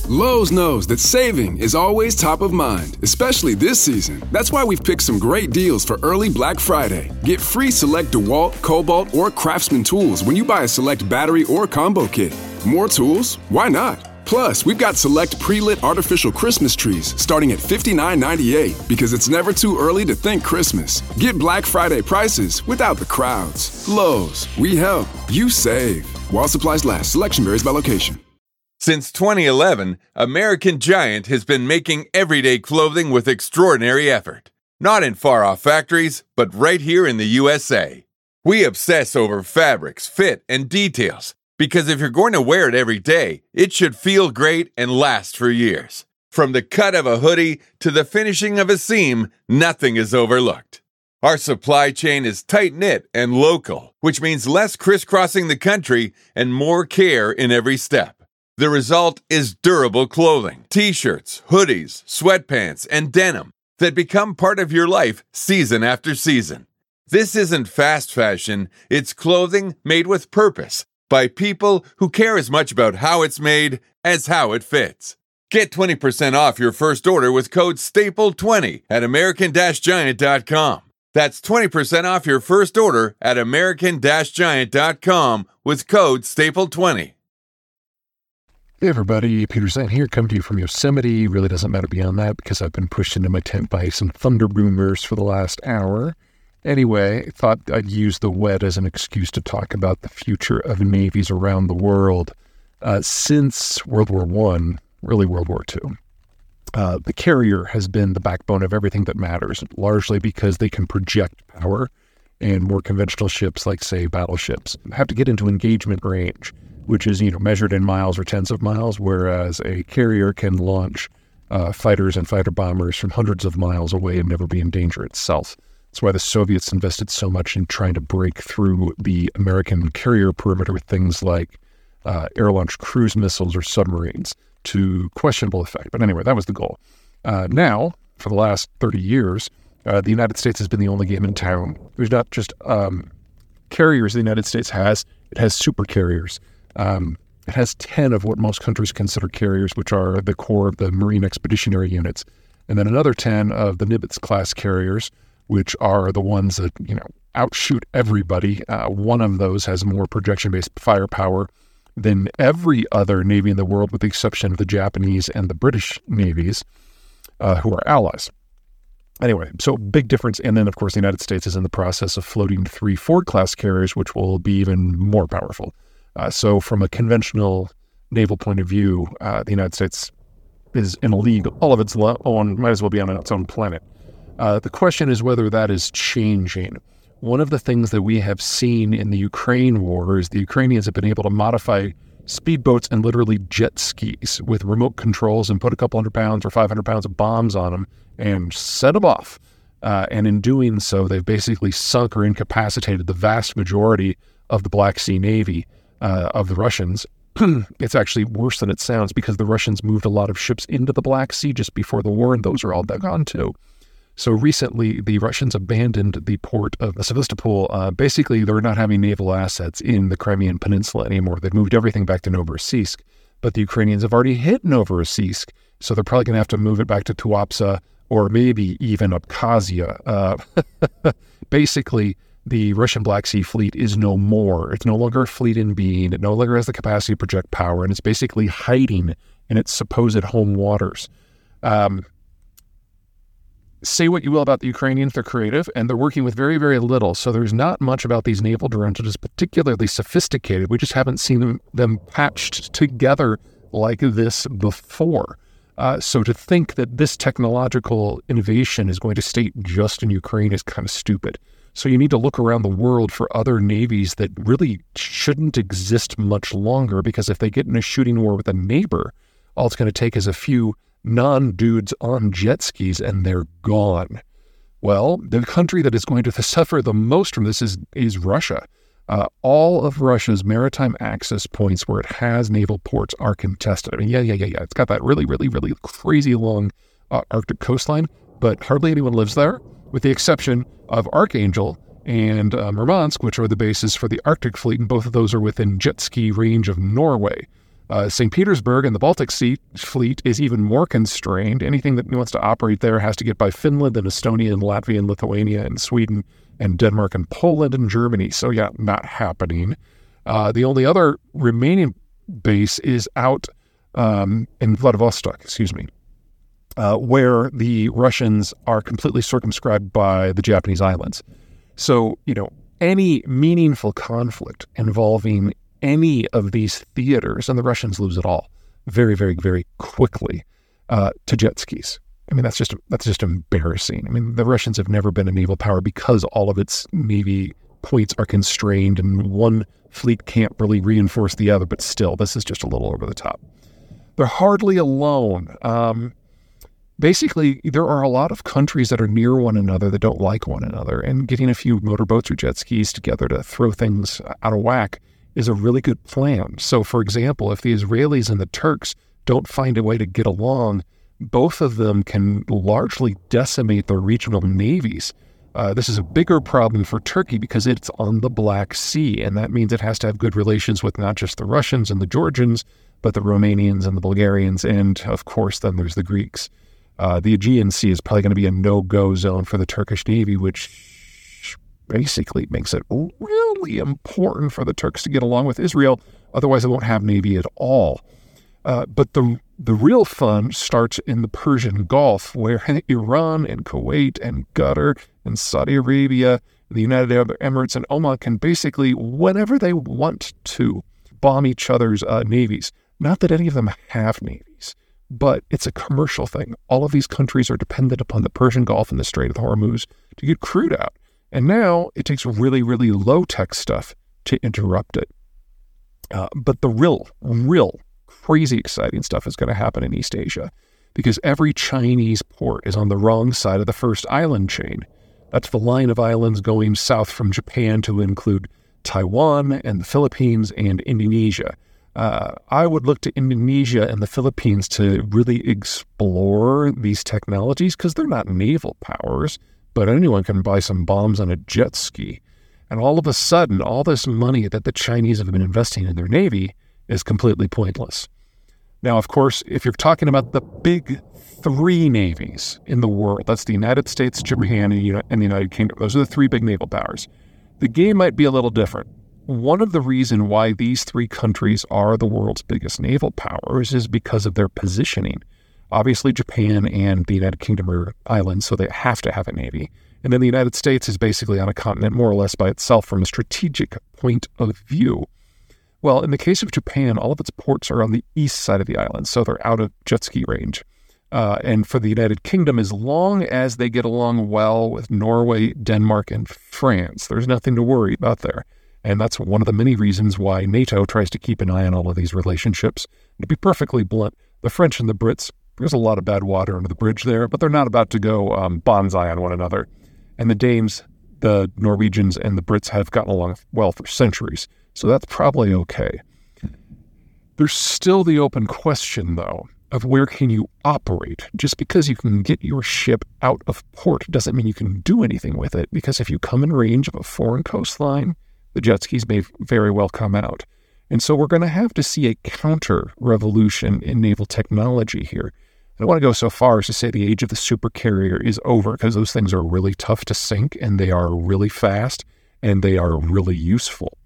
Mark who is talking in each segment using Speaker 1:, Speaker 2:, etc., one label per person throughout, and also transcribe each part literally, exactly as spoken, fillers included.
Speaker 1: Lowe's knows that saving is always top of mind, especially this season. That's why we've picked some great deals for early Black Friday. Get free select DeWalt, Cobalt, or Craftsman tools when you buy a select battery or combo kit. More tools? Why not? Plus, we've got select pre-lit artificial Christmas trees starting at fifty-nine ninety-eight because it's never too early to think Christmas. Get Black Friday prices without the crowds. Lowe's, we help, you save. While supplies last, selection varies by location.
Speaker 2: Since twenty eleven, American Giant has been making everyday clothing with extraordinary effort. Not in far-off factories, but right here in the U S A. We obsess over fabrics, fit, and details, because if you're going to wear it every day, it should feel great and last for years. From the cut of a hoodie to the finishing of a seam, nothing is overlooked. Our supply chain is tight-knit and local, which means less crisscrossing the country and more care in every step. The result is durable clothing, t-shirts, hoodies, sweatpants, and denim that become part of your life season after season. This isn't fast fashion, it's clothing made with purpose by people who care as much about how it's made as how it fits. Get twenty percent off your first order with code staple twenty at american giant dot com. That's twenty percent off your first order at american giant dot com with code staple twenty.
Speaker 3: Hey everybody, Peter Zant here, coming to you from Yosemite. Really doesn't matter beyond that because I've been pushed into my tent by some thunder boomers for the last hour. Anyway, thought I'd use the wet as an excuse to talk about the future of navies around the world. Uh, since World War One, really World War Two, uh, the carrier has been the backbone of everything that matters, largely because they can project power, and more conventional ships, like, say, battleships, have to get into engagement range, which is, you know, measured in miles or tens of miles, whereas a carrier can launch uh, fighters and fighter bombers from hundreds of miles away and never be in danger itself. That's why the Soviets invested so much in trying to break through the American carrier perimeter with things like uh, air-launched cruise missiles or submarines, to questionable effect. But anyway, that was the goal. Uh, now, for the last thirty years, uh, the United States has been the only game in town. There's not just um, carriers the United States has, it has super carriers. Um, it has ten of what most countries consider carriers, which are the core of the Marine Expeditionary Units, and then another ten of the Nimitz-class carriers, which are the ones that, you know, outshoot everybody. Uh, one of those has more projection-based firepower than every other navy in the world, with the exception of the Japanese and the British navies, uh, who are allies. Anyway, so big difference. And then, of course, the United States is in the process of floating three Ford-class carriers, which will be even more powerful. Uh, so from a conventional naval point of view, uh, the United States is in a league all of its own, might as well be on its own planet. Uh, the question is whether that is changing. One of the things that we have seen in the Ukraine war is the Ukrainians have been able to modify speedboats and literally jet skis with remote controls and put a couple hundred pounds or five hundred pounds of bombs on them and set them off. Uh, and in doing so, they've basically sunk or incapacitated the vast majority of the Black Sea Navy. Uh, of the Russians. It's actually worse than it sounds, because the Russians moved a lot of ships into the Black Sea just before the war, and those are all gone too. So recently, the Russians abandoned the port of Sevastopol. Uh, basically, they're not having naval assets in the Crimean Peninsula anymore. They've moved everything back to Novorossiysk, but the Ukrainians have already hit Novorossiysk, so they're probably going to have to move it back to Tuapse or maybe even Abkhazia. Uh, basically, the Russian Black Sea Fleet is no more. It's no longer a fleet in being. It no longer has the capacity to project power, and it's basically hiding in its supposed home waters. Um, say what you will about the Ukrainians, they're creative, and they're working with very, very little. So there's not much about these naval drones that is particularly sophisticated. We just haven't seen them, them patched together like this before. Uh, so to think that this technological innovation is going to stay just in Ukraine is kind of stupid. So you need to look around the world for other navies that really shouldn't exist much longer, because if they get in a shooting war with a neighbor, all it's going to take is a few non-dudes on jet skis and they're gone. Well, the country that is going to suffer the most from this is, is Russia. Uh, all of Russia's maritime access points where it has naval ports are contested. I mean, yeah, yeah, yeah, yeah. It's got that really, really, really crazy long uh, Arctic coastline, but hardly anyone lives there, with the exception of Archangel and uh, Murmansk, which are the bases for the Arctic fleet, and both of those are within jet ski range of Norway. Uh, Saint Petersburg and the Baltic Sea fleet is even more constrained. Anything that wants to operate there has to get by Finland and Estonia and Latvia and Lithuania and Sweden and Denmark and Poland and Germany. So yeah, not happening. Uh, the only other remaining base is out um, in Vladivostok, excuse me, uh, where the Russians are completely circumscribed by the Japanese islands. So, you know, any meaningful conflict involving any of these theaters, and the Russians lose it all very, very, very quickly uh, to jet skis. I mean, that's just that's just embarrassing. I mean, the Russians have never been a naval power because all of its navy points are constrained and one fleet can't really reinforce the other, but still, this is just a little over the top. They're hardly alone. Um, basically, there are a lot of countries that are near one another that don't like one another, and getting a few motorboats or jet skis together to throw things out of whack is a really good plan. So, for example, if the Israelis and the Turks don't find a way to get along, both of them can largely decimate their regional navies. Uh, this is a bigger problem for Turkey because it's on the Black Sea, and that means it has to have good relations with not just the Russians and the Georgians, but the Romanians and the Bulgarians, and of course, then there's the Greeks. Uh, the Aegean Sea is probably going to be a no-go zone for the Turkish Navy, which basically makes it really important for the Turks to get along with Israel. Otherwise, they won't have Navy at all. Uh, but the the real fun starts in the Persian Gulf, where Iran and Kuwait and Qatar and Saudi Arabia, the United Arab Emirates and Oman can basically, whenever they want to, bomb each other's uh, navies. Not that any of them have navies, but it's a commercial thing. All of these countries are dependent upon the Persian Gulf and the Strait of Hormuz to get crude out. And now it takes really, really low-tech stuff to interrupt it. Uh, but the real, real crazy exciting stuff is going to happen in East Asia because every Chinese port is on the wrong side of the first island chain. That's the line of islands going south from Japan to include Taiwan and the Philippines and Indonesia. Uh, I would look to Indonesia and the Philippines to really explore these technologies because they're not naval powers, but anyone can buy some bombs on a jet ski. And all of a sudden, all this money that the Chinese have been investing in their Navy is completely pointless. Now, of course, if you're talking about the big three navies in the world, that's the United States, Japan, and the United Kingdom. Those are the three big naval powers. The game might be a little different. One of the reasons why these three countries are the world's biggest naval powers is because of their positioning. Obviously, Japan and the United Kingdom are islands, so they have to have a navy. And then the United States is basically on a continent more or less by itself from a strategic point of view. Well, in the case of Japan, all of its ports are on the east side of the island, so they're out of jet ski range. Uh, and for the United Kingdom, as long as they get along well with Norway, Denmark, and France, there's nothing to worry about there. And that's one of the many reasons why NATO tries to keep an eye on all of these relationships. And to be perfectly blunt, the French and the Brits, there's a lot of bad water under the bridge there, but they're not about to go um, bonsai on one another. And the Danes, the Norwegians, and the Brits have gotten along well for centuries. So that's probably okay. There's still the open question, though, of where can you operate? Just because you can get your ship out of port doesn't mean you can do anything with it, because if you come in range of a foreign coastline, the jet skis may very well come out. And so we're going to have to see a counter-revolution in naval technology here. I don't want to go so far as to say the age of the supercarrier is over, because those things are really tough to sink, and they are really fast, and they are really useful.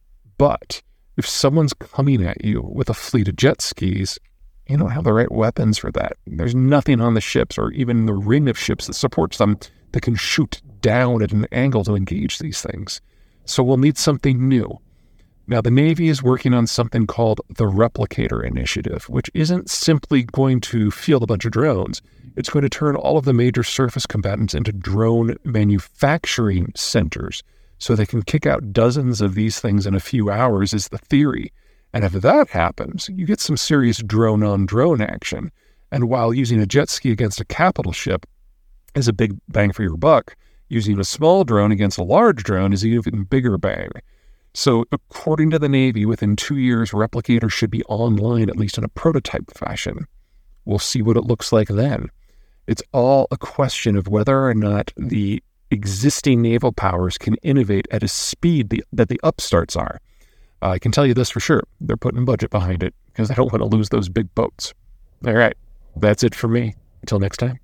Speaker 3: But if someone's coming at you with a fleet of jet skis, you don't have the right weapons for that. There's nothing on the ships or even the ring of ships that supports them that can shoot down at an angle to engage these things. So we'll need something new. Now, the Navy is working on something called the Replicator Initiative, which isn't simply going to field a bunch of drones. It's going to turn all of the major surface combatants into drone manufacturing centers, so they can kick out dozens of these things in a few hours is the theory. And if that happens, you get some serious drone-on-drone action. And while using a jet ski against a capital ship is a big bang for your buck, using a small drone against a large drone is an even bigger bang. So according to the Navy, within two years, Replicator should be online, at least in a prototype fashion. We'll see what it looks like then. It's all a question of whether or not the existing naval powers can innovate at a speed the, that the upstarts are. I can tell you this for sure. They're putting budget behind it because I don't want to lose those big boats. All right. That's it for me. Until next time.